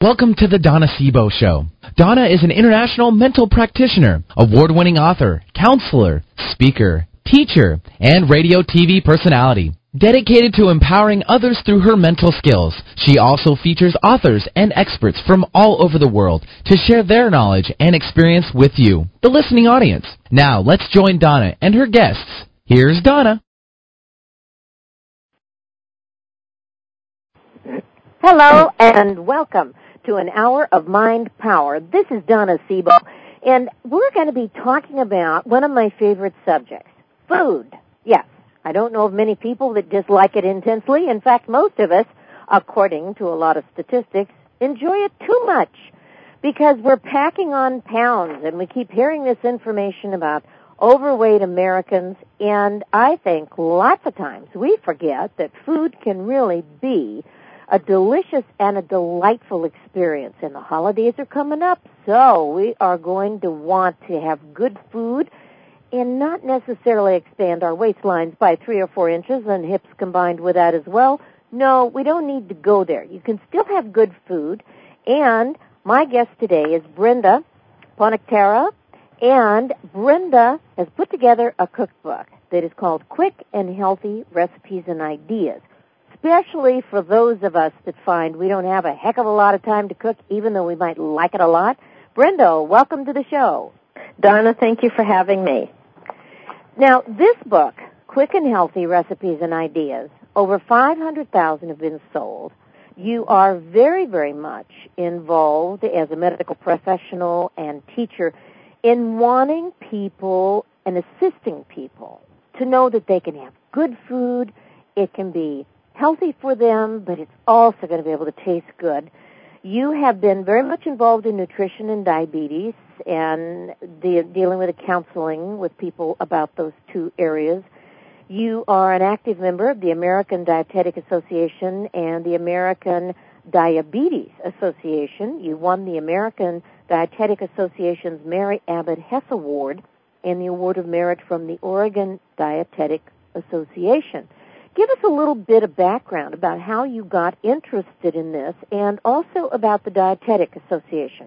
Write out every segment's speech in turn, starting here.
Welcome to the Donna Sebo Show. Donna is an international mental practitioner, award-winning author, counselor, speaker, teacher, and radio TV personality. Dedicated to empowering others through her mental skills, she also features authors and experts from all over the world to share their knowledge and experience with you, the listening audience. Now, let's join Donna and her guests. Here's Donna. Hello and welcome to an hour of Mind Power. This is Donna Sebo, and we're going to be talking about one of my favorite subjects, food. Yes, I don't know of many people that dislike it intensely. In fact, most of us, according to a lot of statistics, enjoy it too much because we're packing on pounds, and we keep hearing this information about overweight Americans, and I think lots of times we forget that food can really be a delicious and a delightful experience. And the holidays are coming up, so we are going to want to have good food and not necessarily expand our waistlines by 3 or 4 inches and hips combined with that as well. No, we don't need to go there. You can still have good food. And my guest today is Brenda Ponictera, and Brenda has put together a cookbook that is called Quick and Healthy Recipes and Ideas, especially for those of us that find we don't have a heck of a lot of time to cook, even though we might like it a lot. Brenda, welcome to the show. Donna, thank you for having me. Now, this book, Quick and Healthy Recipes and Ideas, over 500,000 have been sold. You are very, very much involved as a medical professional and teacher in wanting people and assisting people to know that they can have good food. It can be healthy for them, but it's also going to be able to taste good. You have been very much involved in nutrition and diabetes and dealing with the counseling with people about those two areas. You are an active member of the American Dietetic Association and the American Diabetes Association. You won the American Dietetic Association's Mary Abbott Hess Award and the Award of Merit from the Oregon Dietetic Association. Give us a little bit of background about how you got interested in this and also about the Dietetic Association.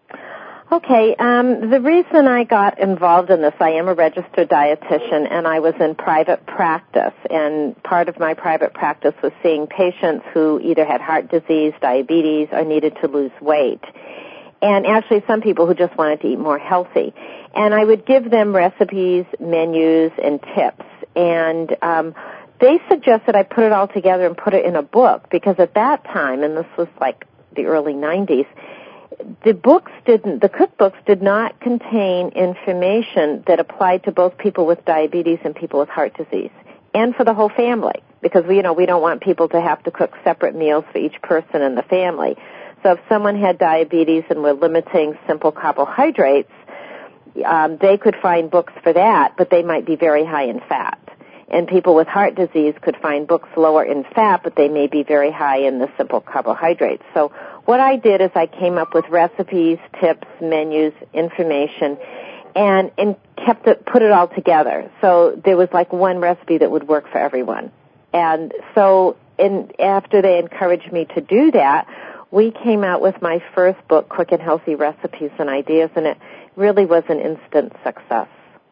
Okay, the reason I got involved in this, I am a registered dietitian and I was in private practice, and part of my private practice was seeing patients who either had heart disease, diabetes, or needed to lose weight. And actually some people who just wanted to eat more healthy. And I would give them recipes, menus, and tips. And they suggested I put it all together and put it in a book because at that time, and this was like the early 90s, the cookbooks did not contain information that applied to both people with diabetes and people with heart disease, and for the whole family, because we don't want people to have to cook separate meals for each person in the family. So if someone had diabetes and were limiting simple carbohydrates, they could find books for that, but they might be very high in fat. And people with heart disease could find books lower in fat, but they may be very high in the simple carbohydrates. So what I did is I came up with recipes, tips, menus, information, and put it all together. So there was like one recipe that would work for everyone. And so after they encouraged me to do that, we came out with my first book, Quick and Healthy Recipes and Ideas, and it really was an instant success.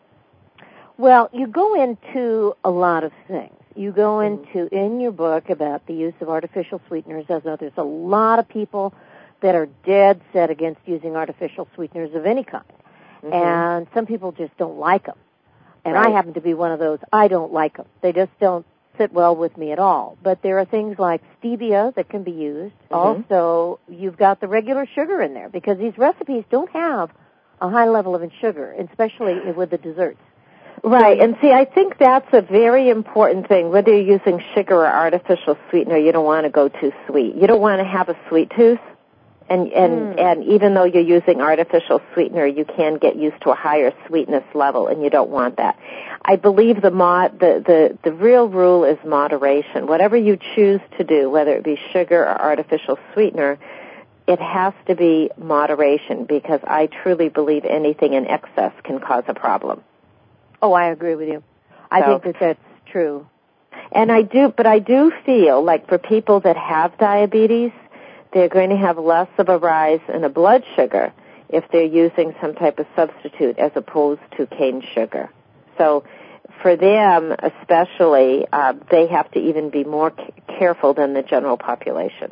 Well, you go into a lot of things. You go into, in your book, about the use of artificial sweeteners. As there's a lot of people that are dead set against using artificial sweeteners of any kind. Mm-hmm. And some people just don't like them. And right. I happen to be one of those. I don't like them. They just don't sit well with me at all. But there are things like stevia that can be used. Mm-hmm. Also, you've got the regular sugar in there because these recipes don't have a high level of sugar, especially with the desserts. Right, and see, I think that's a very important thing. Whether you're using sugar or artificial sweetener, you don't want to go too sweet. You don't want to have a sweet tooth, and even though you're using artificial sweetener, you can get used to a higher sweetness level, and you don't want that. I believe the real rule is moderation. Whatever you choose to do, whether it be sugar or artificial sweetener, it has to be moderation, because I truly believe anything in excess can cause a problem. Oh, I agree with you. I think that's true. And I do feel like for people that have diabetes, they're going to have less of a rise in a blood sugar if they're using some type of substitute as opposed to cane sugar. So for them especially, they have to even be more careful than the general population.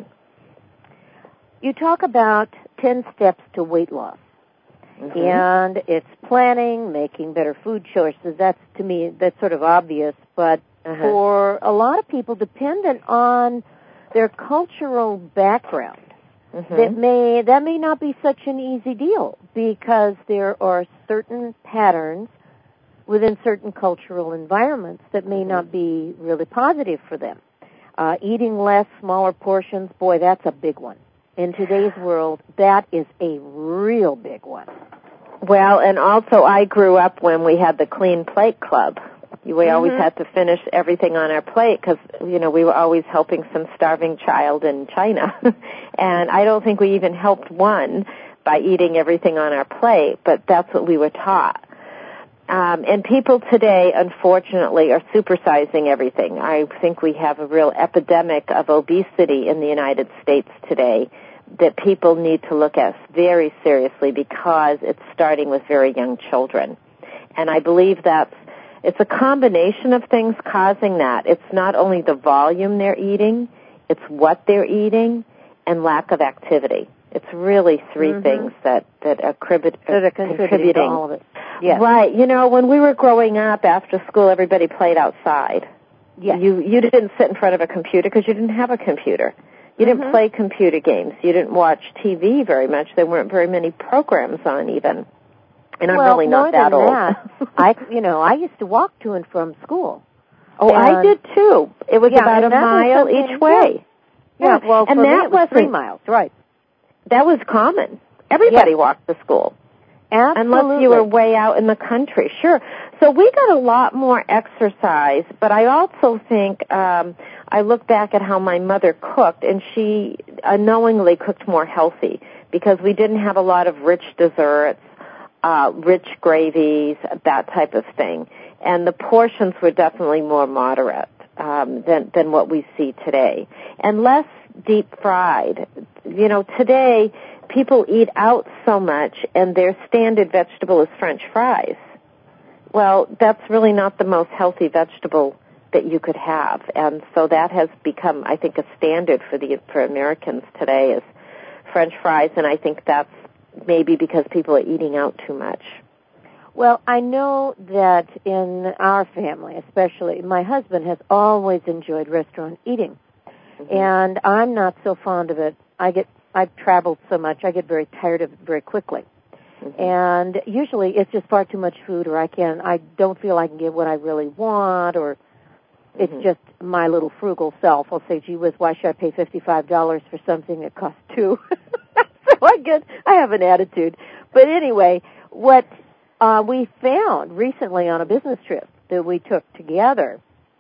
You talk about 10 steps to weight loss. Mm-hmm. And it's planning, making better food choices. That's, to me, that's sort of obvious. But for a lot of people, dependent on their cultural background, that may not be such an easy deal, because there are certain patterns within certain cultural environments that may not be really positive for them. Eating less, smaller portions, boy, that's a big one. In today's world, that is a real big one. Well, and also I grew up when we had the Clean Plate Club. We always had to finish everything on our plate because, we were always helping some starving child in China. And I don't think we even helped one by eating everything on our plate, but that's what we were taught. And people today, unfortunately, are supersizing everything. I think we have a real epidemic of obesity in the United States today that people need to look at very seriously because it's starting with very young children. And I believe it's a combination of things causing that. It's not only the volume they're eating, it's what they're eating, and lack of activity. It's really three things that are contributing to all of it. Yes. Right. When we were growing up after school, everybody played outside. Yes. You didn't sit in front of a computer because you didn't have a computer. You didn't play computer games. You didn't watch TV very much. There weren't very many programs on even. And I'm really not that old. I used to walk to and from school. Oh, I did too. It was about a mile each way. Yeah, well, and for that me it was 3 miles, right. That was common. Everybody walked to school. Absolutely. Unless you were way out in the country. Sure. So we got a lot more exercise, but I also think I look back at how my mother cooked, and she unknowingly cooked more healthy because we didn't have a lot of rich desserts, rich gravies, that type of thing. And the portions were definitely more moderate than what we see today. And less deep fried. Today people eat out so much and their standard vegetable is French fries. Well, that's really not the most healthy vegetable that you could have. And so that has become, I think, a standard for Americans today is French fries, and I think that's maybe because people are eating out too much. Well, I know that in our family, especially, my husband has always enjoyed restaurant eating. And I'm not so fond of it. I've traveled so much, I get very tired of it very quickly. And usually it's just far too much food, or I don't feel I can get what I really want, or it's just my little frugal self. I'll say, gee whiz, why should I pay $55 for something that costs $2? So I have an attitude. But anyway, what we found recently on a business trip that we took together,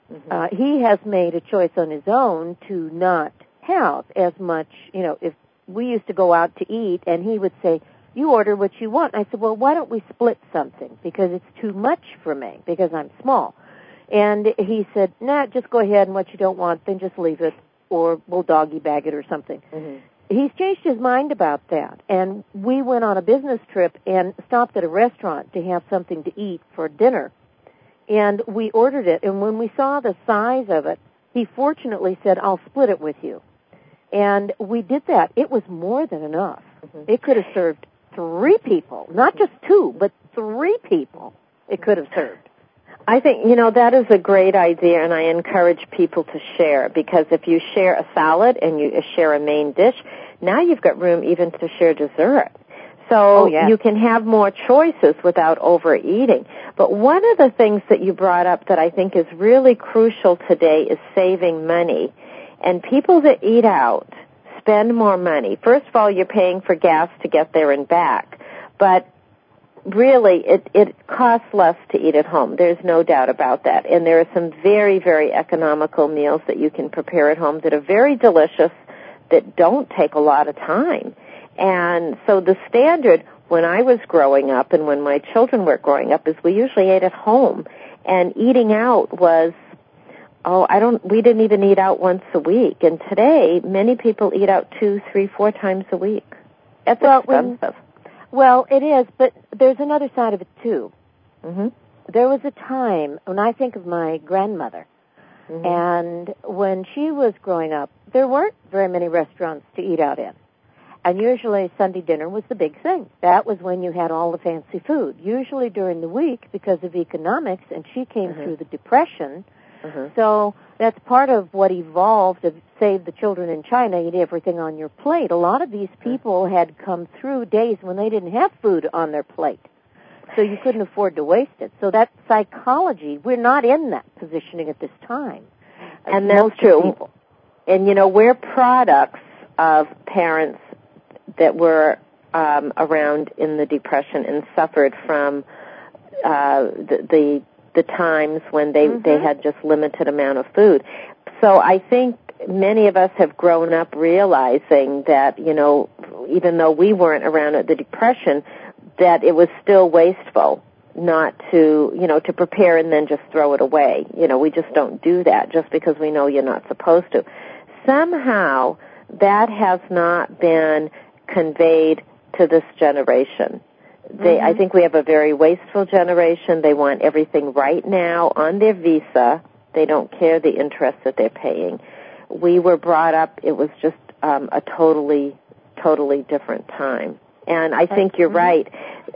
he has made a choice on his own to not have as much, if we used to go out to eat and he would say, you order what you want. I said, well, why don't we split something? Because it's too much for me, because I'm small. And he said, nah, just go ahead, and what you don't want, then just leave it, or we'll doggy bag it or something. He's changed his mind about that. And we went on a business trip and stopped at a restaurant to have something to eat for dinner. And we ordered it, and when we saw the size of it, he fortunately said, I'll split it with you. And we did that. It was more than enough. It could have served 3 people, not just 2, but 3 people it could have served. I think, that is a great idea, and I encourage people to share, because if you share a salad and you share a main dish, now you've got room even to share dessert. So you can have more choices without overeating. But one of the things that you brought up that I think is really crucial today is saving money. And people that eat out spend more money. First of all, you're paying for gas to get there and back. But really, it costs less to eat at home. There's no doubt about that. And there are some very, very economical meals that you can prepare at home that are very delicious, that don't take a lot of time. And so the standard when I was growing up and when my children were growing up is we usually ate at home. And eating out was we didn't even eat out once a week. And today, many people eat out 2, 3, 4 times a week. That's expensive. Well, it is, but there's another side of it, too. Mm-hmm. There was a time when I think of my grandmother, and when she was growing up, there weren't very many restaurants to eat out in. And usually Sunday dinner was the big thing. That was when you had all the fancy food. Usually during the week, because of economics, and she came through the Depression, so that's part of what evolved to save the children in China, eat everything on your plate. A lot of these people had come through days when they didn't have food on their plate, so you couldn't afford to waste it. So that psychology, we're not in that positioning at this time. And that's true. People. And, we're products of parents that were around in the Depression and suffered from the times when they had just limited amount of food. So I think many of us have grown up realizing that, even though we weren't around at the Depression, that it was still wasteful not to, to prepare and then just throw it away. We just don't do that just because we know you're not supposed to. Somehow that has not been conveyed to this generation. I think we have a very wasteful generation. They want everything right now on their visa. They don't care the interest that they're paying. We were brought up, it was just a totally different time. And I think you're right.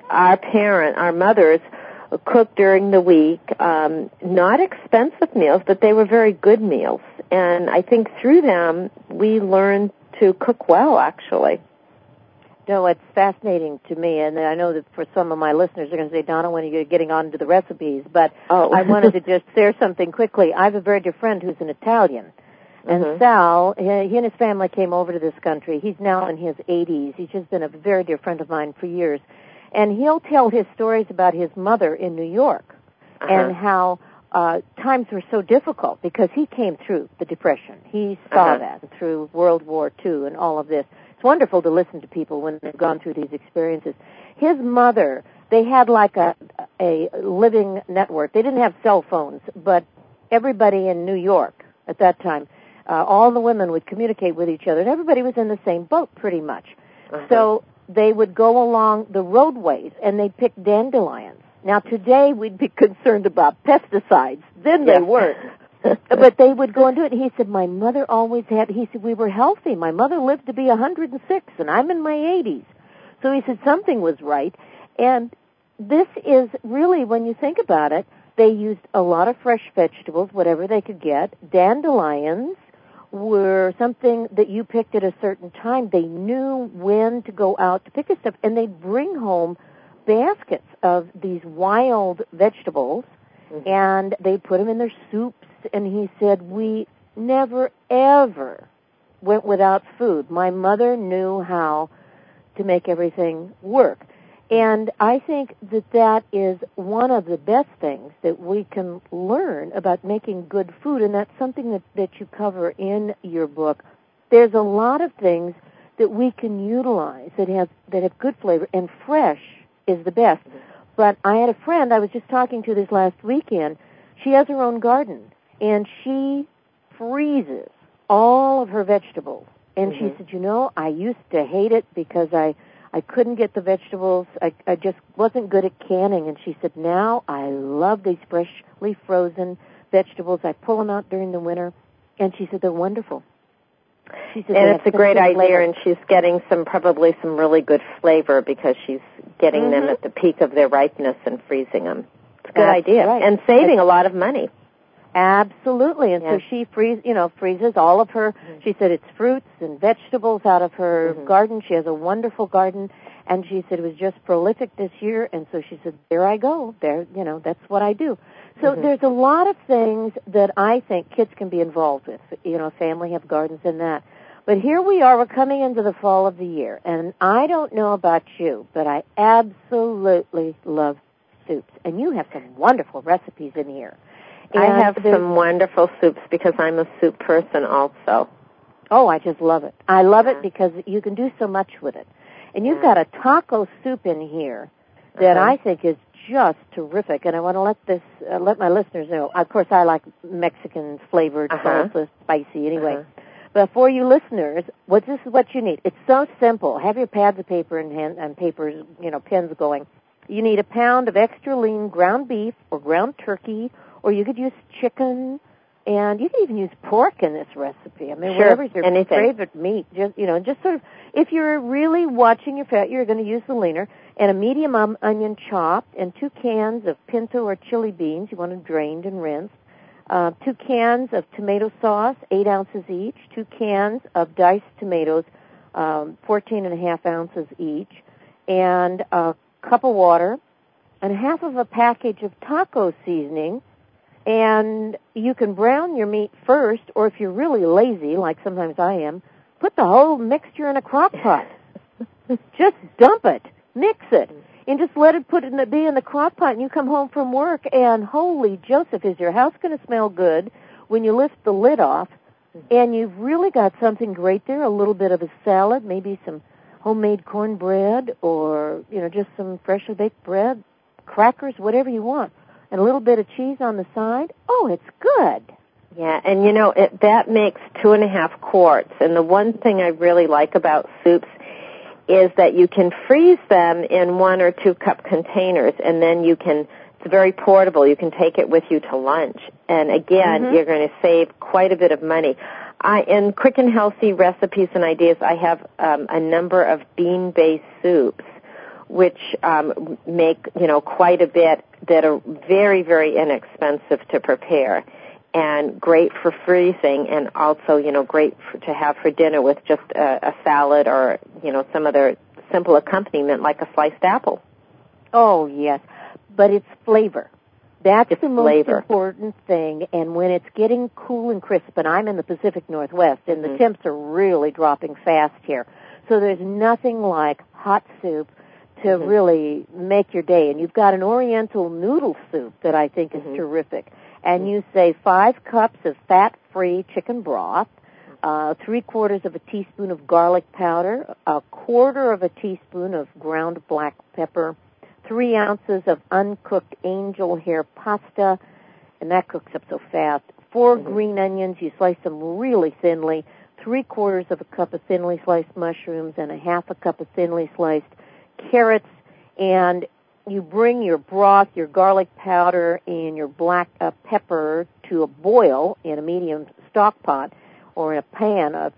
Our mothers cooked during the week, not expensive meals, but they were very good meals. And I think through them, we learned to cook well, actually. No, it's fascinating to me, and I know that for some of my listeners, they're going to say, Donna, when are you getting on to the recipes? But I wanted to just share something quickly. I have a very dear friend who's an Italian, and Sal, he and his family came over to this country. He's now in his 80s. He's just been a very dear friend of mine for years. And he'll tell his stories about his mother in New York and how times were so difficult because he came through the Depression. He saw that through World War II and all of this. It's wonderful to listen to people when they've gone through these experiences. His mother, they had like a living network. They didn't have cell phones, but everybody in New York at that time, all the women would communicate with each other, and everybody was in the same boat pretty much. So they would go along the roadways, and they'd pick dandelions. Now, today we'd be concerned about pesticides. Then they weren't. But they would go and do it. And he said, my mother always he said, we were healthy. My mother lived to be 106, and I'm in my 80s. So he said something was right. And this is really, when you think about it, they used a lot of fresh vegetables, whatever they could get. Dandelions were something that you picked at a certain time. They knew when to go out to pick this stuff, and they'd bring home baskets of these wild vegetables, and they'd put them in their soups. And he said, we never, ever went without food. My mother knew how to make everything work. And I think that is one of the best things that we can learn about making good food, and that's something that you cover in your book. There's a lot of things that we can utilize that have good flavor, and fresh is the best. But I had a friend I was just talking to this last weekend. She has her own garden, and she freezes all of her vegetables. And she said, I used to hate it because I couldn't get the vegetables. I just wasn't good at canning. And she said, now I love these freshly frozen vegetables. I pull them out during the winter. And she said, they're wonderful. She said, and it's a great idea, and she's getting probably some really good flavor because she's getting them at the peak of their ripeness and freezing them. It's a good idea. Right. And saving a lot of money. Absolutely. And so she freezes all of her, she said it's fruits and vegetables out of her garden. She has a wonderful garden, and she said it was just prolific this year, and so she said, there I go. There, that's what I do. So there's a lot of things that I think kids can be involved with. Family have gardens and that. But here we are, we're coming into the fall of the year, and I don't know about you, but I absolutely love soups. And you have some wonderful recipes in here. And I have some wonderful soups because I'm a soup person also. Oh, I just love it. I love it because you can do so much with it. And you've got a taco soup in here that I think is just terrific, and I want to let my listeners know. Of course, I like Mexican flavored salsa, spicy anyway. But for you listeners, this is what you need. It's so simple. Have your pads of paper in hand and papers, pens going. You need a pound of extra lean ground beef or ground turkey, or you could use chicken, and you can even use pork in this recipe. I mean, whatever's your favorite meat. Just sort of, if you're really watching your fat, you're going to use the leaner, and a medium onion chopped, and 2 cans of pinto or chili beans. You want them drained and rinsed. 2 cans of tomato sauce, 8 ounces each. 2 cans of diced tomatoes, 14.5 ounces each. And a cup of water, and half of a package of taco seasoning. And you can brown your meat first, or if you're really lazy, like sometimes I am, put the whole mixture in a crock pot. Just dump it, mix it, and just let it be in the crock pot, and you come home from work, and holy Joseph, is your house going to smell good when you lift the lid off, and you've really got something great there, a little bit of a salad, maybe some homemade cornbread, or, just some freshly baked bread, crackers, whatever you want. And a little bit of cheese on the side. Oh, it's good. Yeah, and that makes 2.5 quarts. And the one thing I really like about soups is that you can freeze them in 1 or 2 cup containers, and then it's very portable. You can take it with you to lunch. And again, you're going to save quite a bit of money. In Quick and Healthy Recipes and Ideas, I have a number of bean-based soups, which make, quite a bit, that are very, very inexpensive to prepare and great for freezing, and also, great to have for dinner with just a salad or, some other simple accompaniment like a sliced apple. Oh, yes. But it's flavor. That's the most important thing. And when it's getting cool and crisp, and I'm in the Pacific Northwest, and the temps are really dropping fast here, so there's nothing like hot soup to really make your day. And you've got an Oriental noodle soup that I think is terrific. And you say 5 cups of fat-free chicken broth, 3/4 of a teaspoon of garlic powder, 1/4 of a teaspoon of ground black pepper, 3 ounces of uncooked angel hair pasta, and that cooks up so fast, 4 green onions, you slice them really thinly, 3/4 of a cup of thinly sliced mushrooms, and 1/2 cup of thinly sliced carrots, and you bring your broth, your garlic powder, and your black pepper to a boil in a medium stock pot or in a pan, a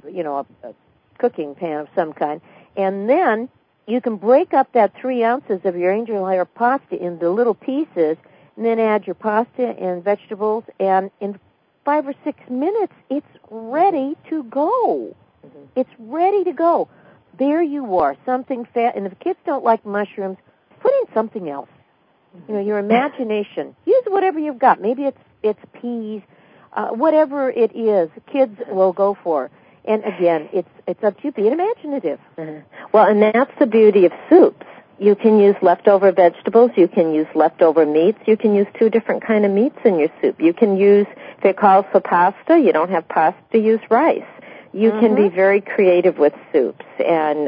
cooking pan of some kind, and then you can break up that 3 ounces of your angel hair pasta into little pieces, and then add your pasta and vegetables, and in 5 or 6 minutes, it's ready to go. It's ready to go. There you are, something fat. And if kids don't like mushrooms, put in something else. Your imagination. Use whatever you've got. Maybe it's peas, whatever it is. Kids will go for. And again, it's up to you. Be imaginative. Well, and that's the beauty of soups. You can use leftover vegetables. You can use leftover meats. You can use 2 different kind of meats in your soup. You can use, if it calls for pasta, you don't have pasta, use rice. You can be very creative with soups. And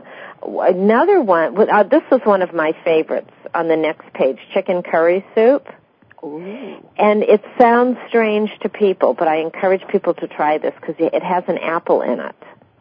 another one, this is one of my favorites on the next page, chicken curry soup. Ooh. And it sounds strange to people, but I encourage people to try this because it has an apple in it.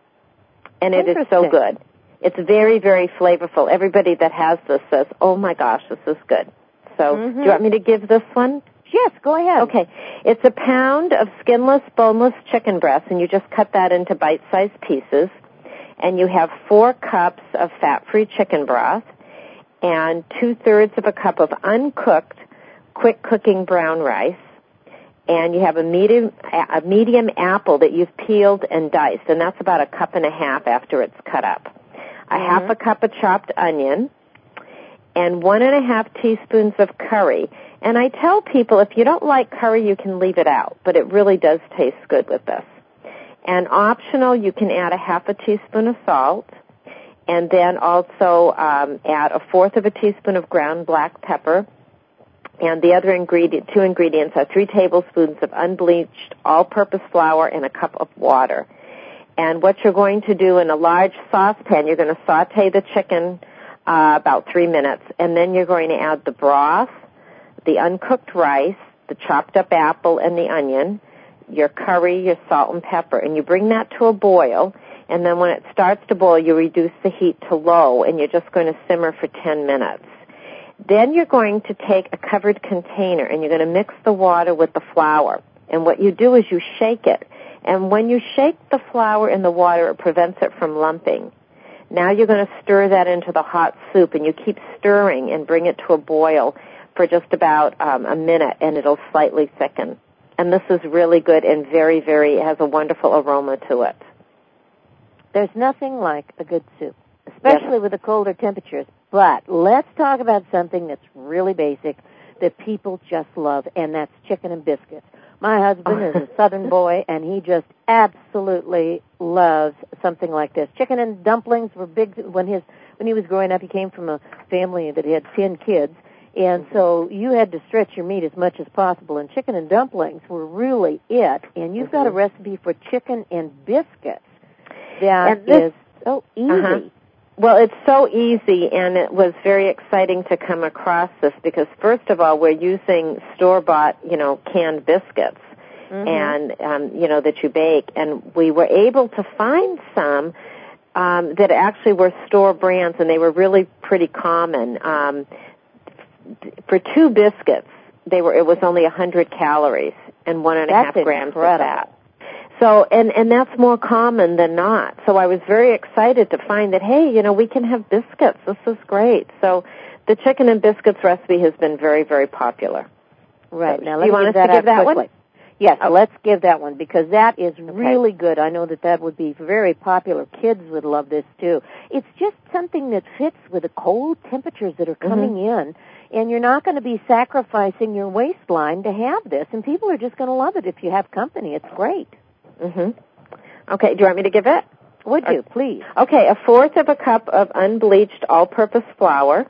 And it is so good. It's very, very flavorful. Everybody that has this says, oh my gosh, this is good. So do you want me to give this one? Yes, go ahead. Okay. It's a pound of skinless, boneless chicken breast, and you just cut that into bite-sized pieces. And you have 4 cups of fat-free chicken broth and 2/3 of a cup of uncooked, quick-cooking brown rice. And you have a medium apple that you've peeled and diced, and that's about 1.5 cups after it's cut up. 1/2 cup of chopped onion, and 1.5 teaspoons of curry. And I tell people if you don't like curry, you can leave it out, but it really does taste good with this. And optional, you can add 1/2 teaspoon of salt, and then also add 1/4 of a teaspoon of ground black pepper. And the other 2 ingredients are 3 tablespoons of unbleached all-purpose flour and a cup of water. And what you're going to do in a large saucepan, you're going to saute the chicken about 3 minutes. And then you're going to add the broth, the uncooked rice, the chopped up apple and the onion, your curry, your salt and pepper, and you bring that to a boil. And then when it starts to boil, you reduce the heat to low, and you're just going to simmer for 10 minutes. Then you're going to take a covered container, and you're going to mix the water with the flour. And what you do is you shake it. And when you shake the flour in the water, it prevents it from lumping. Now you're going to stir that into the hot soup, and you keep stirring and bring it to a boil for just about a minute, and it'll slightly thicken. And this is really good and very, very, it has a wonderful aroma to it. There's nothing like a good soup, especially with the colder temperatures. But let's talk about something that's really basic that people just love, and that's chicken and biscuits. My husband is a Southern boy, and he just absolutely loves something like this. Chicken and dumplings were big when he was growing up. He came from a family that had 10 kids, and so you had to stretch your meat as much as possible, and chicken and dumplings were really it. And you've got a recipe for chicken and biscuits that is so easy. Well, it's so easy, and it was very exciting to come across this because, first of all, we're using store-bought, canned biscuits and, that you bake. And we were able to find some that actually were store brands, and they were really pretty common. For 2 biscuits, it was only 100 calories and 1.5 grams of fat. So, and that's more common than not. So I was very excited to find that, hey, we can have biscuits. This is great. So the chicken and biscuits recipe has been very, very popular. Right. So, now, do you want us to give that one? Yes, let's give that one because that is really good. I know that would be very popular. Kids would love this, too. It's just something that fits with the cold temperatures that are coming in, and you're not going to be sacrificing your waistline to have this, and people are just going to love it if you have company. It's great. Okay, do you want me to give it? Would you, please? Okay, 1/4 cup of unbleached all-purpose flour,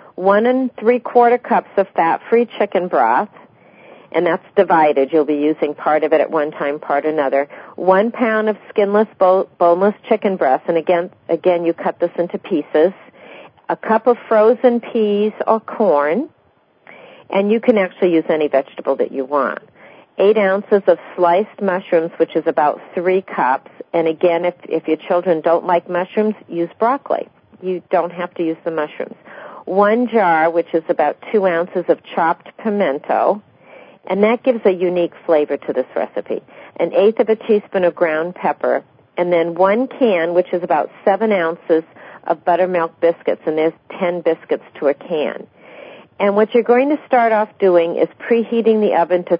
1 3/4 cups of fat-free chicken broth, and that's divided. You'll be using part of it at one time, part another. 1 pound of skinless, boneless chicken breast, and again, you cut this into pieces. A cup of frozen peas or corn, and you can actually use any vegetable that you want. 8 ounces of sliced mushrooms, which is about 3 cups. And again, if your children don't like mushrooms, use broccoli. You don't have to use the mushrooms. 1 jar, which is about 2 ounces of chopped pimento, and that gives a unique flavor to this recipe. 1/8 of a teaspoon of ground pepper, and then 1 can, which is about 7 ounces of buttermilk biscuits, and there's 10 biscuits to a can. And what you're going to start off doing is preheating the oven to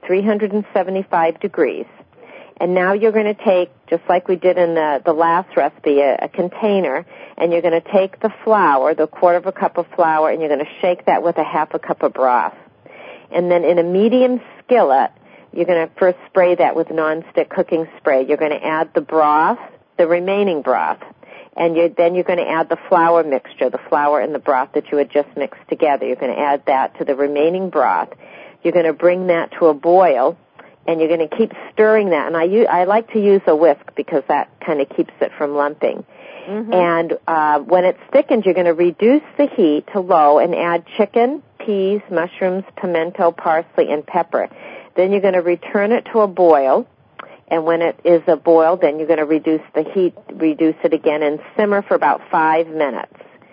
375 degrees. And now you're going to take, just like we did in the last recipe, a container, and you're going to take the flour, the 1/4 cup of flour, and you're going to shake that with 1/2 cup of broth. And then in a medium skillet, you're going to first spray that with nonstick cooking spray. You're going to add the broth, the remaining broth. And then you're going to add the flour mixture, the flour and the broth that you had just mixed together. You're going to add that to the remaining broth. You're going to bring that to a boil, and you're going to keep stirring that. And I like to use a whisk because that kind of keeps it from lumping. And when it's thickened, you're going to reduce the heat to low and add chicken, peas, mushrooms, pimento, parsley, and pepper. Then you're going to return it to a boil. And when it is a boil, then you're going to reduce the heat, reduce it again, and simmer for about 5 minutes.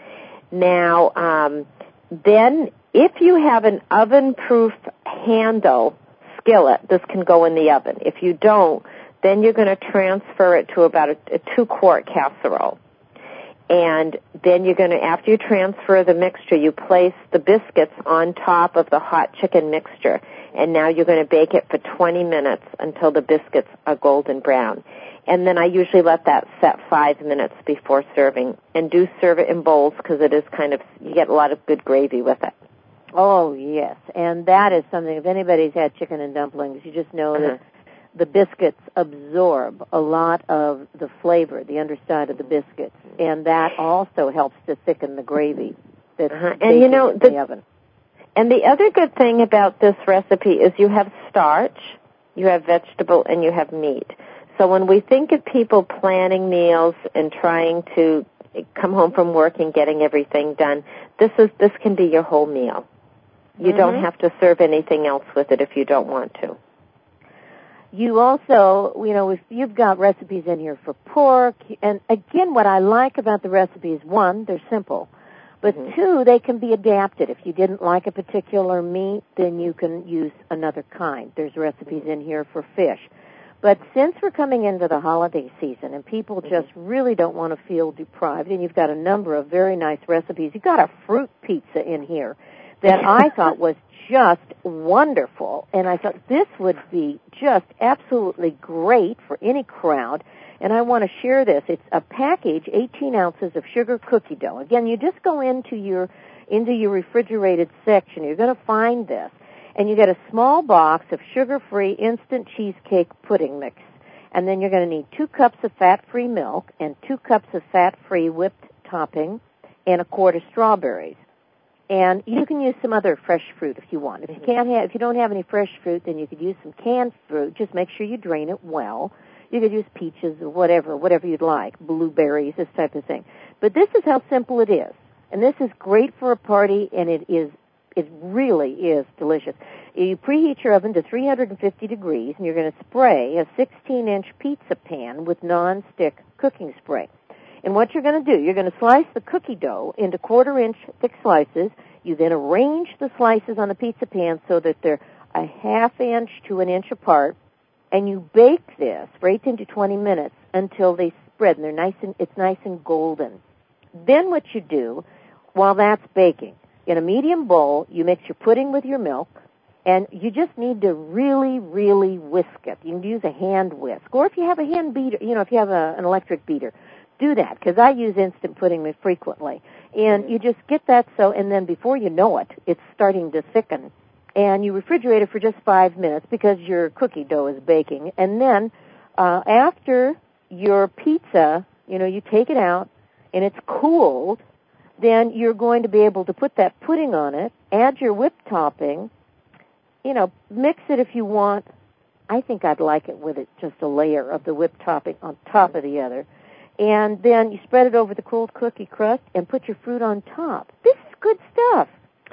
Now, then if you have an oven-proof handle skillet, this can go in the oven. If you don't, then you're going to transfer it to about a 2-quart casserole. And then you're going to, after you transfer the mixture, you place the biscuits on top of the hot chicken mixture. And now you're going to bake it for 20 minutes until the biscuits are golden brown. And then I usually let that set 5 minutes before serving. And do serve it in bowls because it is you get a lot of good gravy with it. Oh, yes. And that is something, if anybody's had chicken and dumplings, you just know that the biscuits absorb a lot of the flavor, the underside of the biscuits. And that also helps to thicken the gravy that's baking in the oven. And the other good thing about this recipe is you have starch, you have vegetable, and you have meat. So when we think of people planning meals and trying to come home from work and getting everything done, this can be your whole meal. You don't have to serve anything else with it if you don't want to. You also, if you've got recipes in here for pork, and again, what I like about the recipes, one, they're simple, but two, they can be adapted. If you didn't like a particular meat, then you can use another kind. There's recipes in here for fish. But since we're coming into the holiday season and people just really don't want to feel deprived, and you've got a number of very nice recipes, you've got a fruit pizza in here that I thought was just wonderful, and I thought this would be just absolutely great for any crowd, and I want to share this. It's a package, 18 ounces of sugar cookie dough. Again, you just go into your refrigerated section. You're going to find this, and you get a small box of sugar-free instant cheesecake pudding mix, and then you're going to need 2 cups of fat-free milk and 2 cups of fat-free whipped topping and a quart of strawberries. And you can use some other fresh fruit if you want. If you don't have any fresh fruit, then you could use some canned fruit. Just make sure you drain it well. You could use peaches or whatever you'd like, blueberries, this type of thing. But this is how simple it is. And this is great for a party, and it really is delicious. You preheat your oven to 350 degrees, and you're going to spray a 16-inch pizza pan with non-stick cooking spray. And what you're going to do, you're going to slice the cookie dough into 1/4-inch thick slices. You then arrange the slices on the pizza pan so that they're a 1/2 inch to 1 inch apart, and you bake this for 18 to 20 minutes until they spread and it's nice and golden. Then what you do while that's baking, in a medium bowl, you mix your pudding with your milk, and you just need to really, really whisk it. You can use a hand whisk, or if you have a hand beater, if you have an electric beater, do that, because I use instant pudding frequently. And you just get that and then before you know it, it's starting to thicken. And you refrigerate it for just 5 minutes because your cookie dough is baking. And then after your pizza, you take it out and it's cooled, then you're going to be able to put that pudding on it, add your whipped topping, mix it if you want. I think I'd like it with just a layer of the whipped topping on top of the other. And then you spread it over the cold cookie crust and put your fruit on top. This is good stuff.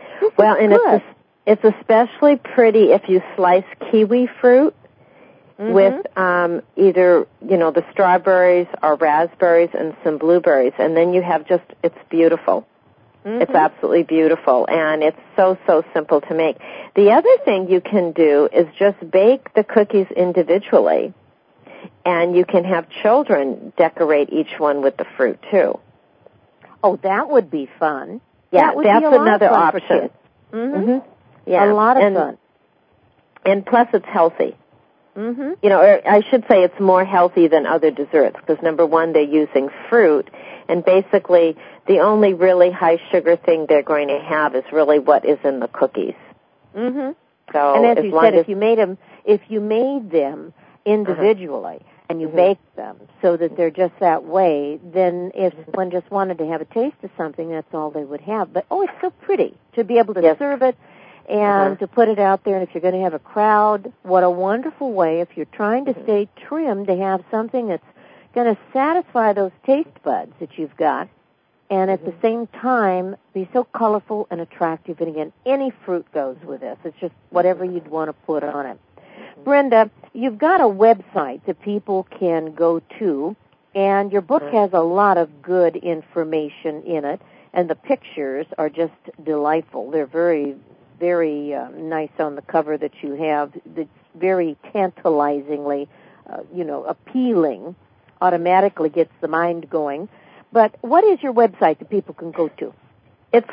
It's especially pretty if you slice kiwi fruit with either, the strawberries or raspberries and some blueberries. And then you have it's beautiful. It's absolutely beautiful. And it's so, so simple to make. The other thing you can do is just bake the cookies individually. And you can have children decorate each one with the fruit, too. Oh, that would be fun. Yeah, that's another option. Yeah, a lot of fun. And plus it's healthy. Or I should say it's more healthy than other desserts because, number one, they're using fruit, and basically the only really high sugar thing they're going to have is really what is in the cookies. So, and as you said, if you made them individually and you bake them so that they're just that way, then if one just wanted to have a taste of something, that's all they would have. But, it's so pretty to be able to serve it and to put it out there. And if you're going to have a crowd, what a wonderful way, if you're trying to stay trim, to have something that's going to satisfy those taste buds that you've got and at the same time be so colorful and attractive. And again, any fruit goes with this. It's just whatever you'd want to put on it. Brenda, you've got a website that people can go to, and your book has a lot of good information in it, and the pictures are just delightful. They're very, very nice on the cover that you have. It's very tantalizingly, appealing, automatically gets the mind going. But what is your website that people can go to? It's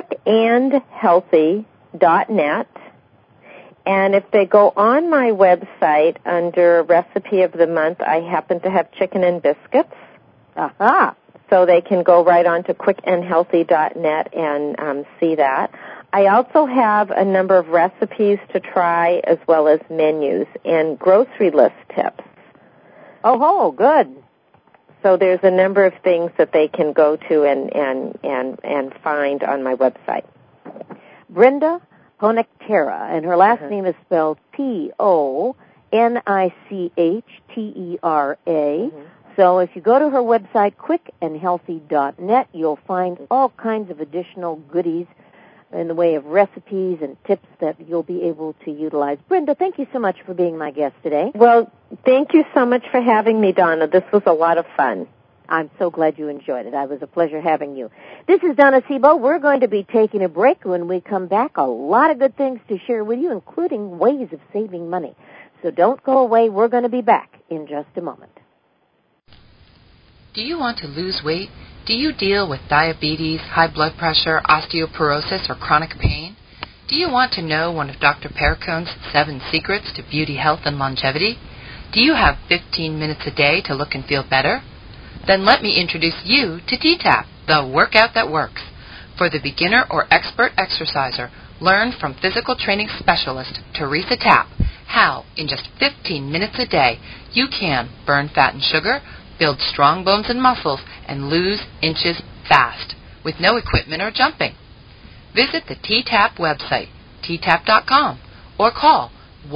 quickandhealthy.net. And if they go on my website under Recipe of the Month, I happen to have chicken and biscuits. Aha! So they can go right on to quickandhealthy.net and see that. I also have a number of recipes to try as well as menus and grocery list tips. Oh, good. So there's a number of things that they can go to and find on my website. Brenda Ponichtera, and her last name is spelled Ponichtera. So if you go to her website, quickandhealthy.net, you'll find all kinds of additional goodies in the way of recipes and tips that you'll be able to utilize. Brenda, thank you so much for being my guest today. Well, thank you so much for having me, Donna. This was a lot of fun. I'm so glad you enjoyed it. It was a pleasure having you. This is Donna Sebo. We're going to be taking a break. When we come back, a lot of good things to share with you, including ways of saving money. So don't go away. We're going to be back in just a moment. Do you want to lose weight? Do you deal with diabetes, high blood pressure, osteoporosis, or chronic pain? Do you want to know one of Dr. Perricone's 7 secrets to beauty, health, and longevity? Do you have 15 minutes a day to look and feel better? Then let me introduce you to T-TAP, the workout that works. For the beginner or expert exerciser, learn from physical training specialist Teresa Tapp how, in just 15 minutes a day, you can burn fat and sugar, build strong bones and muscles, and lose inches fast with no equipment or jumping. Visit the T-TAP website, ttap.com, or call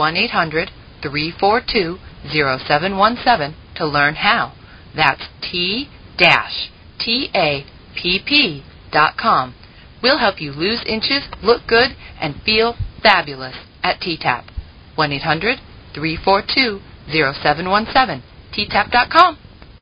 1-800-342-0717 to learn how. That's T-TAPP.com. We'll help you lose inches, look good, and feel fabulous at T-TAP. 1-800-342-0717. ttap.com.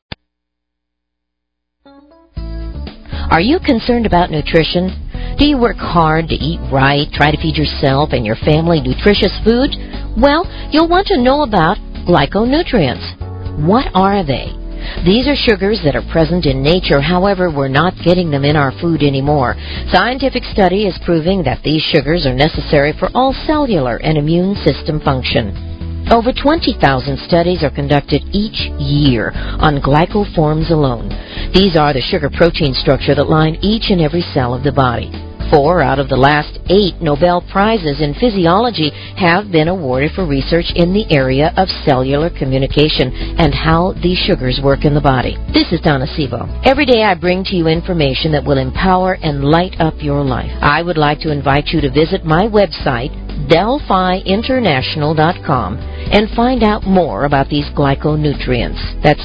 Are you concerned about nutrition? Do you work hard to eat right, try to feed yourself and your family nutritious food? Well, you'll want to know about glyconutrients. What are they? These are sugars that are present in nature, however, we're not getting them in our food anymore. Scientific study is proving that these sugars are necessary for all cellular and immune system function. Over 20,000 studies are conducted each year on glycoforms alone. These are the sugar-protein structure that line each and every cell of the body. 4 out of the last 8 Nobel Prizes in physiology have been awarded for research in the area of cellular communication and how these sugars work in the body. This is Donna Sebo. Every day I bring to you information that will empower and light up your life. I would like to invite you to visit my website, DelphiInternational.com, and find out more about these glyconutrients. That's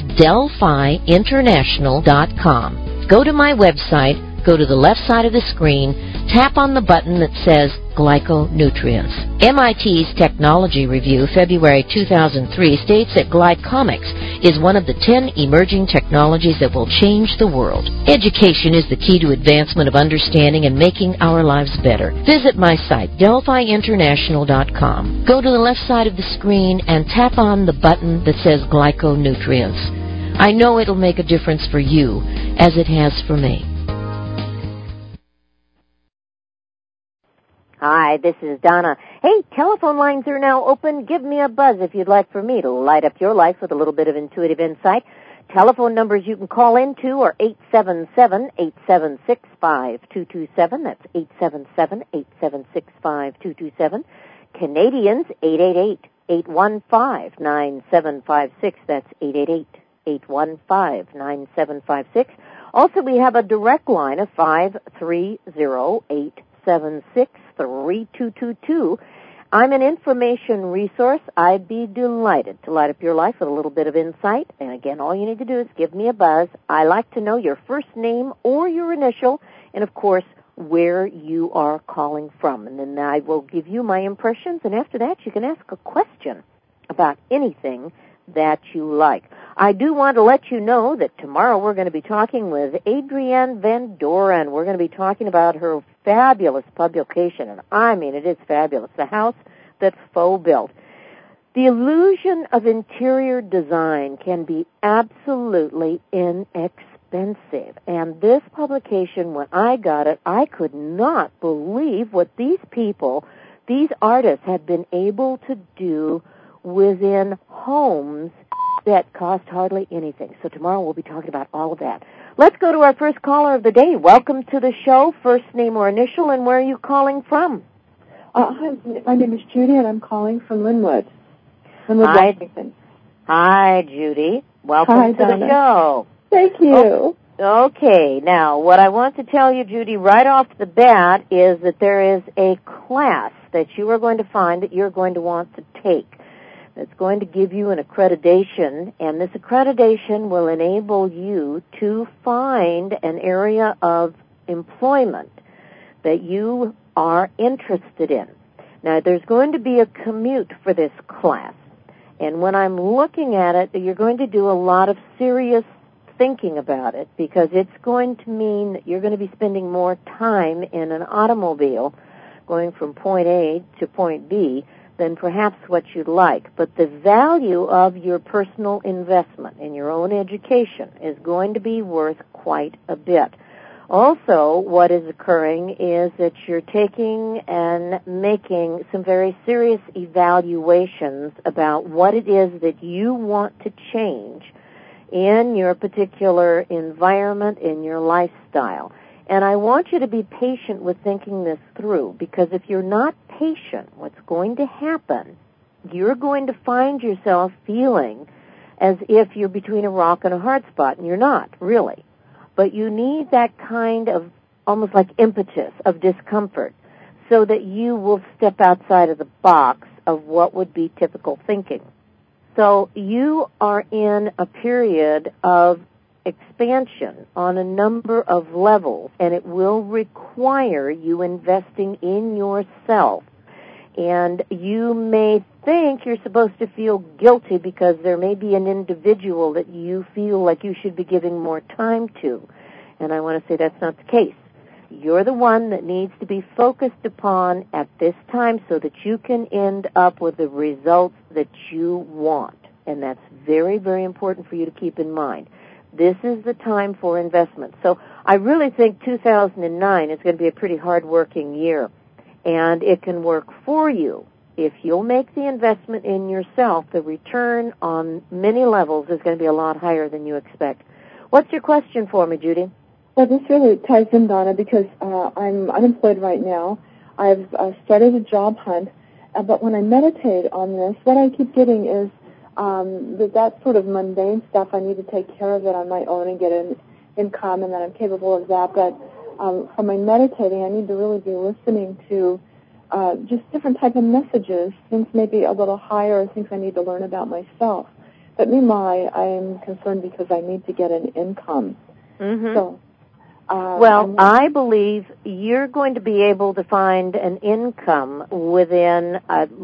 DelphiInternational.com. Go to my website, go to the left side of the screen, tap on the button that says Glyconutrients. MIT's Technology Review, February 2003, states that glycomics is one of the 10 emerging technologies that will change the world. Education is the key to advancement of understanding and making our lives better. Visit my site, DelphiInternational.com. Go to the left side of the screen and tap on the button that says Glyconutrients. I know it'll make a difference for you, as it has for me. Hi, this is Donna. Hey, telephone lines are now open. Give me a buzz if you'd like for me to light up your life with a little bit of intuitive insight. Telephone numbers you can call into are 877-876-5227. That's 877-876-5227. Canadians, 888-815-9756. That's 888-815-9756. Also, we have a direct line of 530-876-3222. I'm an information resource. I'd be delighted to light up your life with a little bit of insight. And again, all you need to do is give me a buzz. I like to know your first name or your initial, and of course, where you are calling from. And then I will give you my impressions, and after that, you can ask a question about anything that you like. I do want to let you know that tomorrow we're going to be talking with Adrienne Van Doren. We're going to be talking about her fabulous publication, and I mean it is fabulous, The House That Faux Built. The illusion of interior design can be absolutely inexpensive, and this publication, when I got it, I could not believe what these people, these artists, had been able to do within homes that cost hardly anything. So tomorrow we'll be talking about all of that. Let's go to our first caller of the day. Welcome to the show. First name or initial, and where are you calling from? Hi, my name is Judy, and I'm calling from Linwood, Washington. Hi, Judy. Welcome to the show. Thank you. Okay, now what I want to tell you, Judy, right off the bat is that there is a class that you are going to find that you're going to want to take. that's going to give you an accreditation, and this accreditation will enable you to find an area of employment that you are interested in. Now, there's going to be a commute for this class, and when I'm looking at it, you're going to do a lot of serious thinking about it, because it's going to mean that you're going to be spending more time in an automobile going from point A to point B than perhaps what you'd like. But the value of your personal investment in your own education is going to be worth quite a bit. Also, what is occurring is that you're taking and making some very serious evaluations about what it is that you want to change in your particular environment, in your lifestyle. And I want you to be patient with thinking this through, because if you're not patient, what's going to happen, you're going to find yourself feeling as if you're between a rock and a hard spot, and you're not, really. But you need that kind of almost like impetus of discomfort so that you will step outside of the box of what would be typical thinking. So you are in a period of expansion on a number of levels, and it will require you investing in yourself. And you may think you're supposed to feel guilty because there may be an individual that you feel like you should be giving more time to. And I want to say that's not the case. You're the one that needs to be focused upon at this time so that you can end up with the results that you want. And that's very, very important for you to keep in mind. This is the time for investment. So I really think 2009 is going to be a pretty hard-working year. And it can work for you. If you'll make the investment in yourself, the return on many levels is going to be a lot higher than you expect. What's your question for me, Judy? Well, this really ties in, Donna, because I'm unemployed right now. I've started a job hunt, but when I meditate on this, what I keep getting is that sort of mundane stuff. I need to take care of it on my own and get an income, and that I'm capable of that. But from my meditating, I need to really be listening to just different type of messages, things maybe a little higher, things I need to learn about myself. But meanwhile, I'm concerned because I need to get an income. Mm-hmm. So, I believe you're going to be able to find an income within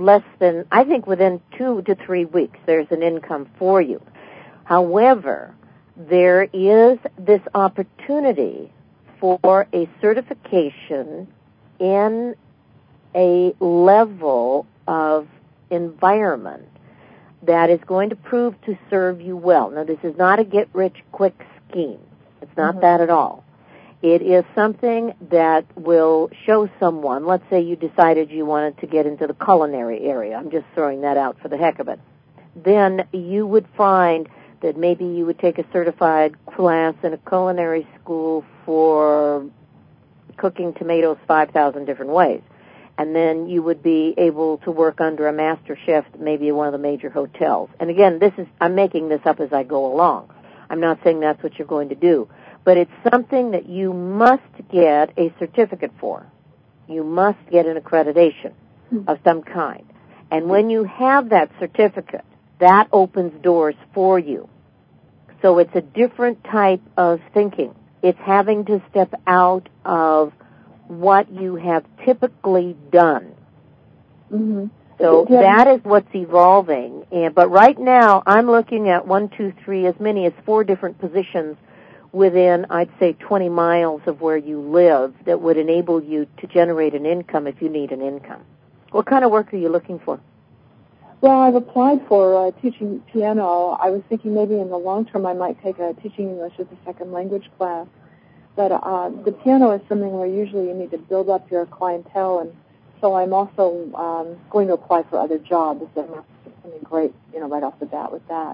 within 2 to 3 weeks. There's an income for you. However, there is this opportunity for a certification in a level of environment that is going to prove to serve you well. Now, this is not a get-rich-quick scheme. It's not that at all. It is something that will show someone, let's say you decided you wanted to get into the culinary area. I'm just throwing that out for the heck of it. Then you would find that maybe you would take a certified class in a culinary school for cooking tomatoes 5,000 different ways. And then you would be able to work under a master chef, maybe at one of the major hotels. And again, I'm making this up as I go along. I'm not saying that's what you're going to do. But it's something that you must get a certificate for. You must get an accreditation of some kind. And when you have that certificate, that opens doors for you. So it's a different type of thinking. It's having to step out of what you have typically done. Mm-hmm. So that is what's evolving. But right now, I'm looking at 1, 2, 3, as many as 4 different positions within, I'd say, 20 miles of where you live that would enable you to generate an income if you need an income. What kind of work are you looking for? Well, I've applied for teaching piano. I was thinking maybe in the long term I might take a teaching English as a second language class. But the piano is something where usually you need to build up your clientele, and so I'm also going to apply for other jobs. That's something great, right off the bat with that.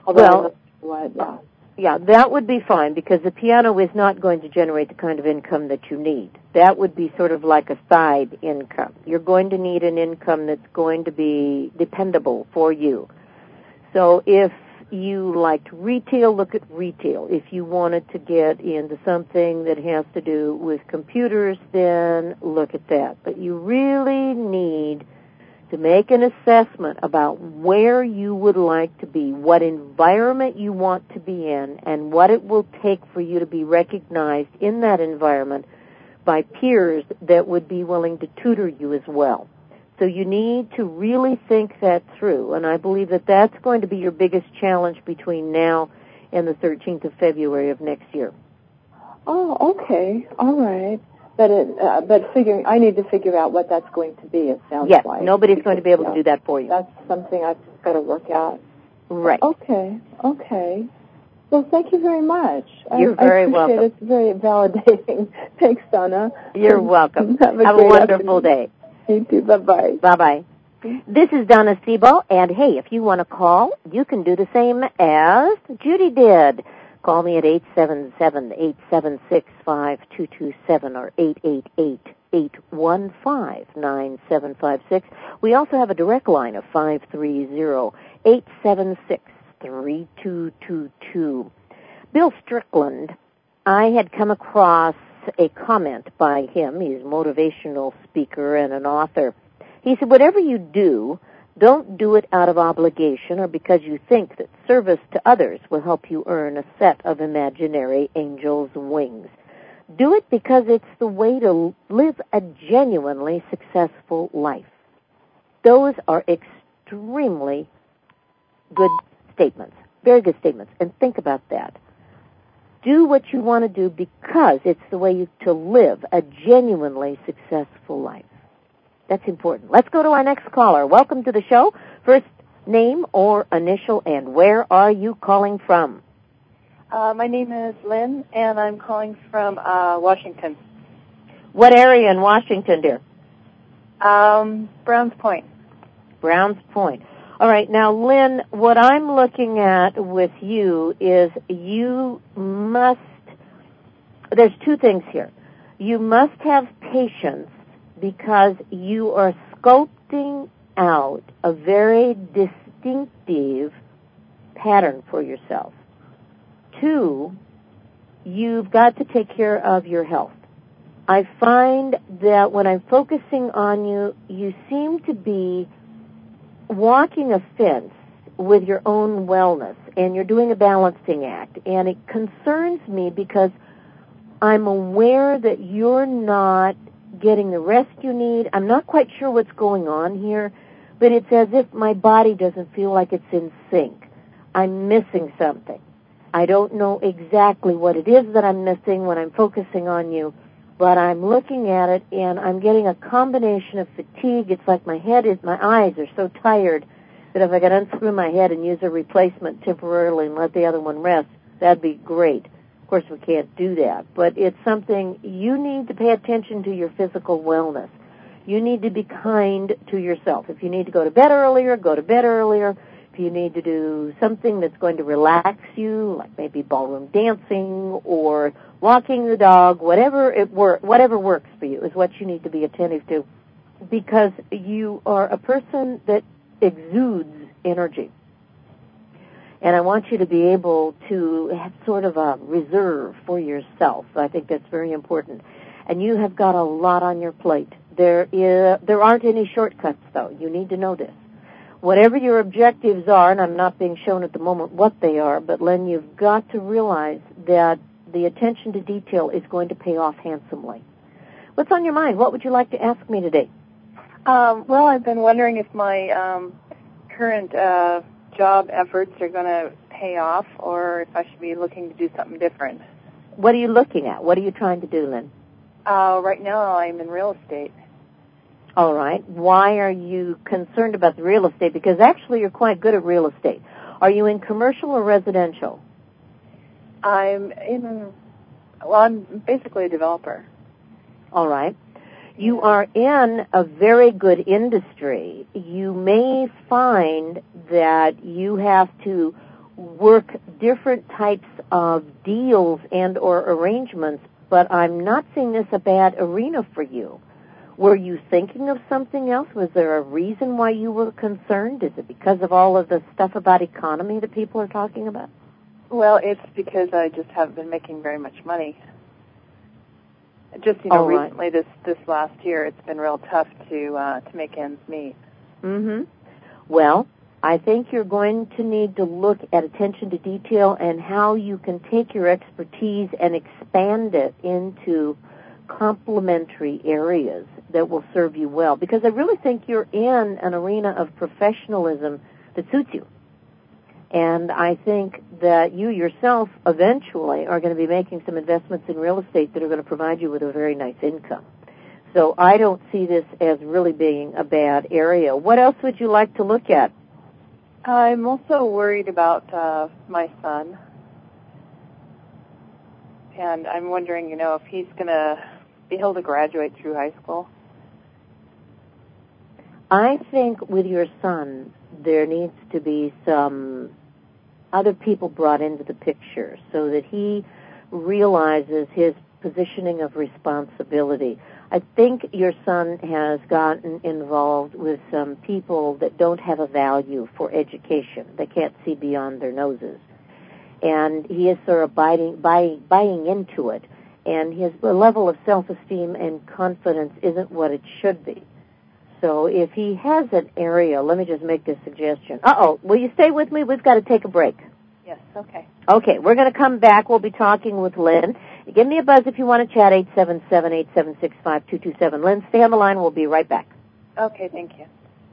Yeah, that would be fine, because the piano is not going to generate the kind of income that you need. That would be sort of like a side income. You're going to need an income that's going to be dependable for you. So if you liked retail, look at retail. If you wanted to get into something that has to do with computers, then look at that. But you really need to make an assessment about where you would like to be, what environment you want to be in, and what it will take for you to be recognized in that environment by peers that would be willing to tutor you as well. So you need to really think that through, and I believe that that's going to be your biggest challenge between now and the 13th of February of next year. Oh, okay. All right. But I need to figure out what that's going to be, it sounds like. Yes, nobody's going to be able to do that for you. That's something I've got to work out. Right. Okay. Well, thank you very much. You're very welcome. It's very validating. Thanks, Donna. You're welcome. Have a wonderful day. You too. Bye-bye. Bye-bye. This is Donna Sebo, and hey, if you want to call, you can do the same as Judy did. Call me at 877-876-5227 or 888-815-9756. We also have a direct line of 530-876-3222. Bill Strickland, I had come across a comment by him. He's a motivational speaker and an author. He said, whatever you do, don't do it out of obligation or because you think that service to others will help you earn a set of imaginary angels' wings. Do it because it's the way to live a genuinely successful life. Those are extremely good statements, very good statements, and think about that. Do what you want to do because it's the way to live a genuinely successful life. That's important. Let's go to our next caller. Welcome to the show. First name or initial, and where are you calling from? My name is Lynn, and I'm calling from Washington. What area in Washington, dear? Browns Point. Browns Point. All right. Now, Lynn, what I'm looking at with you is there's two things here. You must have patience because you are sculpting out a very distinctive pattern for yourself. Two, you've got to take care of your health. I find that when I'm focusing on you, you seem to be walking a fence with your own wellness, and you're doing a balancing act. And it concerns me because I'm aware that you're not getting the rest you need. I'm not quite sure what's going on here, but it's as if my body doesn't feel like it's in sync. I'm missing something. I don't know exactly what it is that I'm missing when I'm focusing on you, but I'm looking at it and I'm getting a combination of fatigue. It's like my eyes are so tired that if I could unscrew my head and use a replacement temporarily and let the other one rest, that'd be great. Of course, we can't do that, but it's something you need to pay attention to your physical wellness. You need to be kind to yourself. If you need to go to bed earlier, go to bed earlier. If you need to do something that's going to relax you, like maybe ballroom dancing or walking the dog, whatever works for you is what you need to be attentive to, because you are a person that exudes energy. And I want you to be able to have sort of a reserve for yourself. I think that's very important. And you have got a lot on your plate. There aren't any shortcuts, though. You need to know this. Whatever your objectives are, and I'm not being shown at the moment what they are, but Len, you've got to realize that the attention to detail is going to pay off handsomely. What's on your mind? What would you like to ask me today? Well, I've been wondering if my current job efforts are going to pay off, or if I should be looking to do something different. What are you looking at? What are you trying to do, Lynn? Right now I'm in real estate. All right. Why are you concerned about the real estate? Because actually you're quite good at real estate. Are you in commercial or residential? I'm basically a developer. All right. You are in a very good industry. You may find that you have to work different types of deals and or arrangements, but I'm not seeing this a bad arena for you. Were you thinking of something else? Was there a reason why you were concerned? Is it because of all of the stuff about economy that people are talking about? Well, it's because I just haven't been making very much money. Just, recently, this last year, it's been real tough to make ends meet. Mm-hmm. Well, I think you're going to need to look at attention to detail and how you can take your expertise and expand it into complementary areas that will serve you well. Because I really think you're in an arena of professionalism that suits you. And I think that you yourself eventually are going to be making some investments in real estate that are going to provide you with a very nice income. So I don't see this as really being a bad area. What else would you like to look at? I'm also worried about my son. And I'm wondering, if he's going to be able to graduate through high school. I think with your son, there needs to be some other people brought into the picture so that he realizes his positioning of responsibility. I think your son has gotten involved with some people that don't have a value for education. They can't see beyond their noses. And he is sort of buying into it. And his level of self-esteem and confidence isn't what it should be. So if he has an area, let me just make this suggestion. Will you stay with me? We've got to take a break. Yes, okay. Okay, we're going to come back. We'll be talking with Lynn. Give me a buzz if you want to chat, 877-876-5227. Lynn, stay on the line. We'll be right back. Okay, thank you.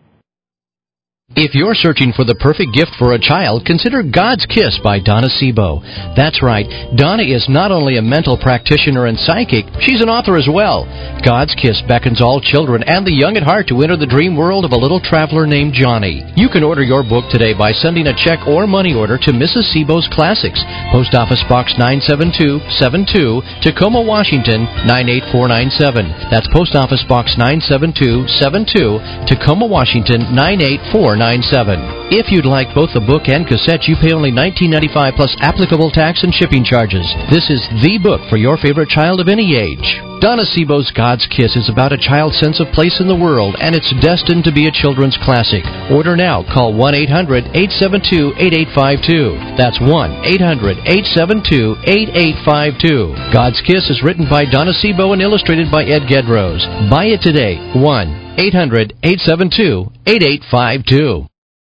If you're searching for the perfect gift for a child, consider God's Kiss by Donna Sebo. That's right, Donna is not only a mental practitioner and psychic, she's an author as well. God's Kiss beckons all children and the young at heart to enter the dream world of a little traveler named Johnny. You can order your book today by sending a check or money order to Mrs. Sebo's Classics, Post Office Box 97272, Tacoma, Washington 98497. That's Post Office Box 97272, Tacoma, Washington 98497. If you'd like both the book and cassette, you pay only $19.95 plus applicable tax and shipping charges. This is the book for your favorite child of any age. Donna Sebo's God's Kiss is about a child's sense of place in the world, and it's destined to be a children's classic. Order now. Call 1-800-872-8852. That's 1-800-872-8852. God's Kiss is written by Donna Sebo and illustrated by Ed Gedrose. Buy it today. 1-800-872-8852.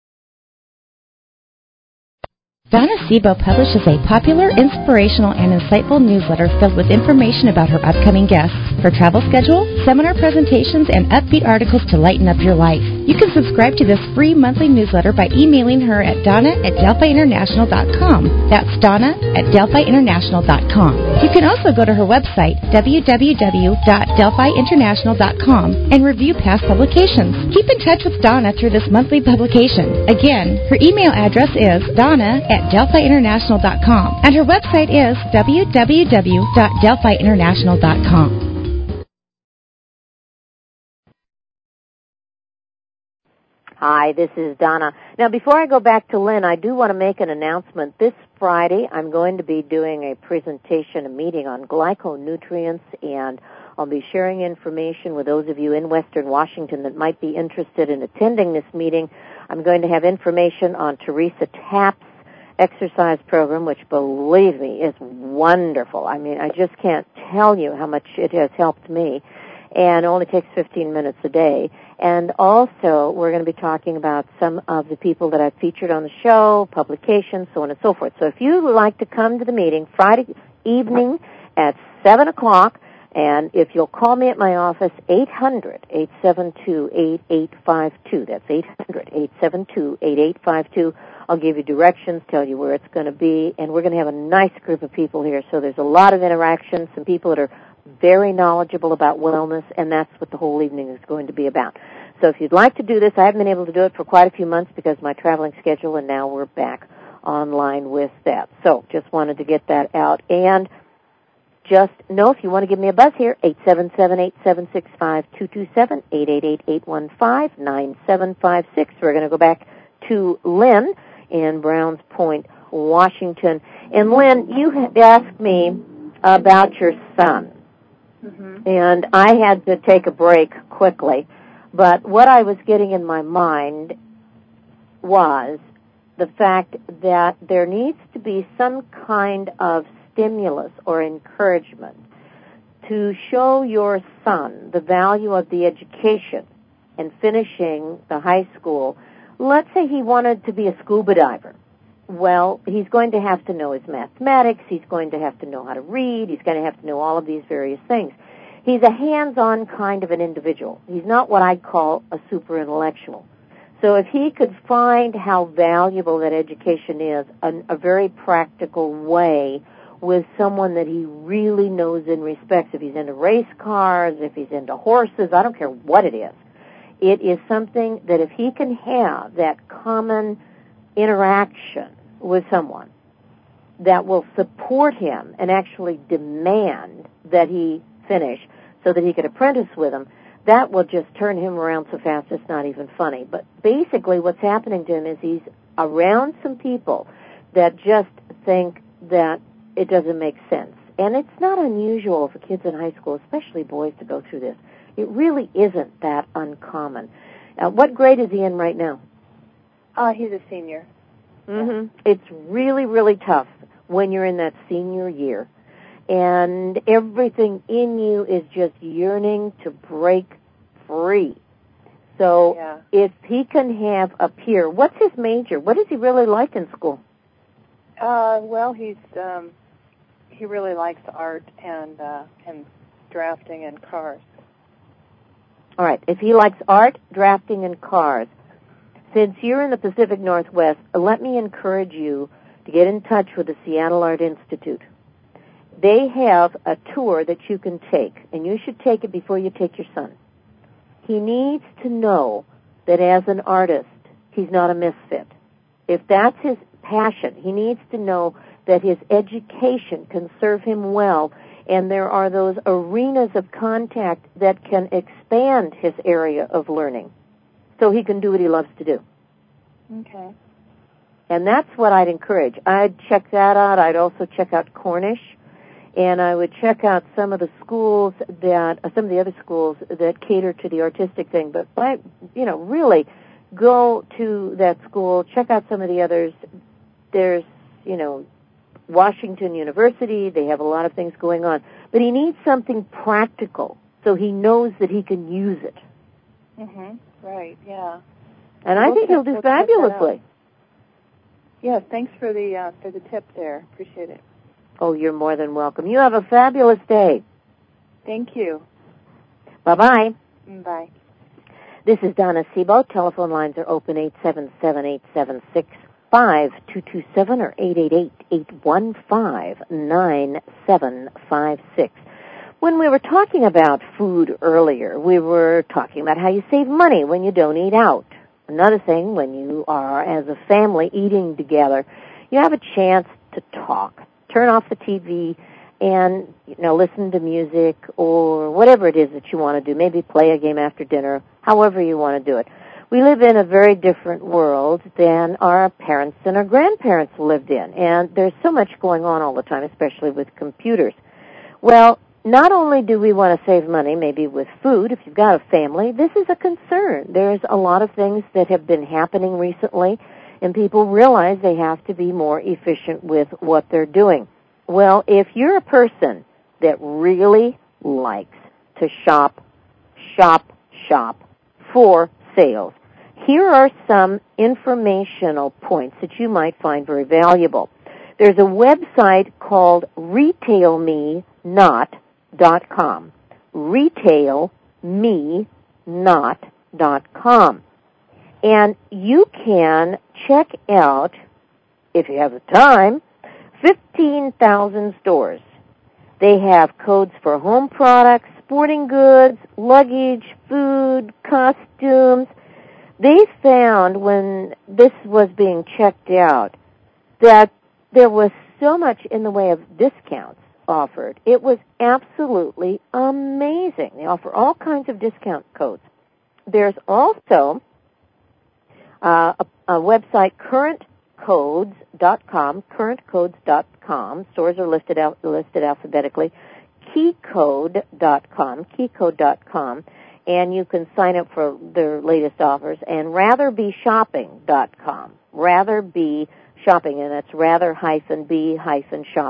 Donna Sebo publishes a popular, inspirational, and insightful newsletter filled with information about her upcoming guests, her travel schedule, seminar presentations, and upbeat articles to lighten up your life. You can subscribe to this free monthly newsletter by emailing her at donna@delphiinternational.com. That's donna@delphiinternational.com. You can also go to her website, www.delphiinternational.com, and review past publications. Keep in touch with Donna through this monthly publication. Again, her email address is donna@delphiinternational.com, and her website is www.delphiinternational.com. Hi, this is Donna. Now, before I go back to Lynn, I do want to make an announcement. This Friday, I'm going to be doing a presentation, a meeting on glyconutrients, and I'll be sharing information with those of you in Western Washington that might be interested in attending this meeting. I'm going to have information on Teresa Tapp's exercise program, which, believe me, is wonderful. I mean, I just can't tell you how much it has helped me, and it only takes 15 minutes a day. And also, we're going to be talking about some of the people that I've featured on the show, publications, so on and so forth. So if you would like to come to the meeting Friday evening at 7 o'clock, and if you'll call me at my office, 800-872-8852. That's 800-872-8852. I'll give you directions, tell you where it's going to be, and we're going to have a nice group of people here. So there's a lot of interaction, some people that are very knowledgeable about wellness, and that's what the whole evening is going to be about. So if you'd like to do this, I haven't been able to do it for quite a few months because of my traveling schedule, and now we're back online with that. So just wanted to get that out. And just know if you want to give me a buzz here, 877-876-5227, 888-815-9756. We're going to go back to Lynn in Browns Point, Washington. And Lynn, you had asked me about your son. Mm-hmm. And I had to take a break quickly. But what I was getting in my mind was the fact that there needs to be some kind of stimulus or encouragement to show your son the value of the education and finishing the high school, let's say he wanted to be a scuba diver. Well, he's going to have to know his mathematics. He's going to have to know how to read. He's going to have to know all of these various things. He's a hands-on kind of an individual. He's not what I'd call a super intellectual. So if he could find how valuable that education is, a very practical way with someone that he really knows and respects, if he's into race cars, if he's into horses, I don't care what it is something that if he can have that common interaction with someone that will support him and actually demand that he finish so that he could apprentice with him, that will just turn him around so fast it's not even funny. But basically what's happening to him is he's around some people that just think that it doesn't make sense. And it's not unusual for kids in high school, especially boys, to go through this. It really isn't that uncommon. What grade is he in right now? He's a senior. Mm-hmm. It's really, really tough when you're in that senior year. And everything in you is just yearning to break free. So if he can have a peer, what's his major? What does he really like in school? Well, he really likes art and drafting and cars. All right. If he likes art, drafting, and cars, since you're in the Pacific Northwest, let me encourage you to get in touch with the Seattle Art Institute. They have a tour that you can take, and you should take it before you take your son. He needs to know that as an artist, he's not a misfit. If that's his passion, he needs to know that his education can serve him well, and there are those arenas of contact that can expand his area of learning so he can do what he loves to do. Okay. And that's what I'd encourage. I'd check that out. I'd also check out Cornish. And I would check out some of the schools some of the other schools that cater to the artistic thing. But, really go to that school, check out some of the others. There's, Washington University. They have a lot of things going on. But he needs something practical so he knows that he can use it. Mm-hmm. Right, yeah. And I think he'll do fabulously. Yes, thanks for the tip there. Appreciate it. Oh, you're more than welcome. You have a fabulous day. Thank you. Bye-bye. Bye. This is Donna Sebo. Telephone lines are open 877-876-5227 or 888-815-9756. When we were talking about food earlier, we were talking about how you save money when you don't eat out. Another thing, when you are, as a family, eating together, you have a chance to talk. Turn off the TV and, listen to music or whatever it is that you want to do. Maybe play a game after dinner, however you want to do it. We live in a very different world than our parents and our grandparents lived in, and there's so much going on all the time, especially with computers. Well, not only do we want to save money, maybe with food, if you've got a family, this is a concern. There's a lot of things that have been happening recently, and people realize they have to be more efficient with what they're doing. Well, if you're a person that really likes to shop for sales, here are some informational points that you might find very valuable. There's a website called RetailMeNot.com. RetailMeNot.com. And you can check out, if you have the time, 15,000 stores. They have codes for home products, sporting goods, luggage, food, costumes. They found when this was being checked out that there was so much in the way of discounts offered. It was absolutely amazing. They offer all kinds of discount codes. There's also a website, currentcodes.com. Stores are listed alphabetically. Keycode.com, and you can sign up for their latest offers. And ratherbeshopping.com. Ratherbe Shopping, and that's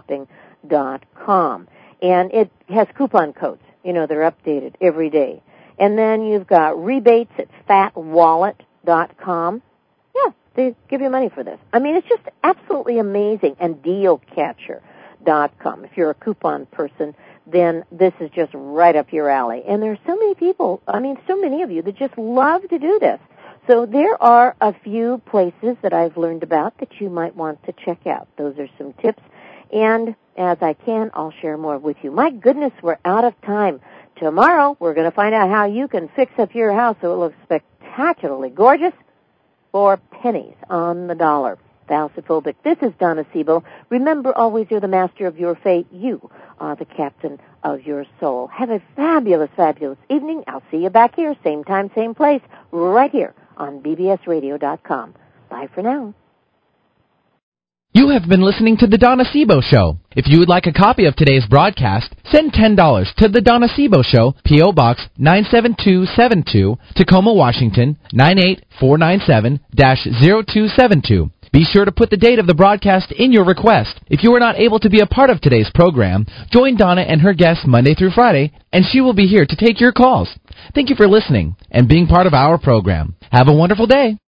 rather-be-shopping.com. And it has coupon codes. They're updated every day. And then you've got rebates at fatwallet.com. Yeah, they give you money for this. I mean, it's just absolutely amazing. And dealcatcher.com. If you're a coupon person, then this is just right up your alley. And there's so many people, I mean, so many of you that just love to do this. So there are a few places that I've learned about that you might want to check out. Those are some tips. And as I can, I'll share more with you. My goodness, we're out of time. Tomorrow, we're going to find out how you can fix up your house so it looks spectacularly gorgeous for pennies on the dollar. Thalasophobic. This is Donna Sibo. Remember, always you're the master of your fate. You are the captain of your soul. Have a fabulous, fabulous evening. I'll see you back here, same time, same place, right here on bbsradio.com. Bye for now. You have been listening to The Donna Sibo Show. If you would like a copy of today's broadcast, send $10 to The Donna Sibo Show, P.O. Box 97272, Tacoma, Washington, 98497-0272. Be sure to put the date of the broadcast in your request. If you are not able to be a part of today's program, join Donna and her guests Monday through Friday, and she will be here to take your calls. Thank you for listening and being part of our program. Have a wonderful day.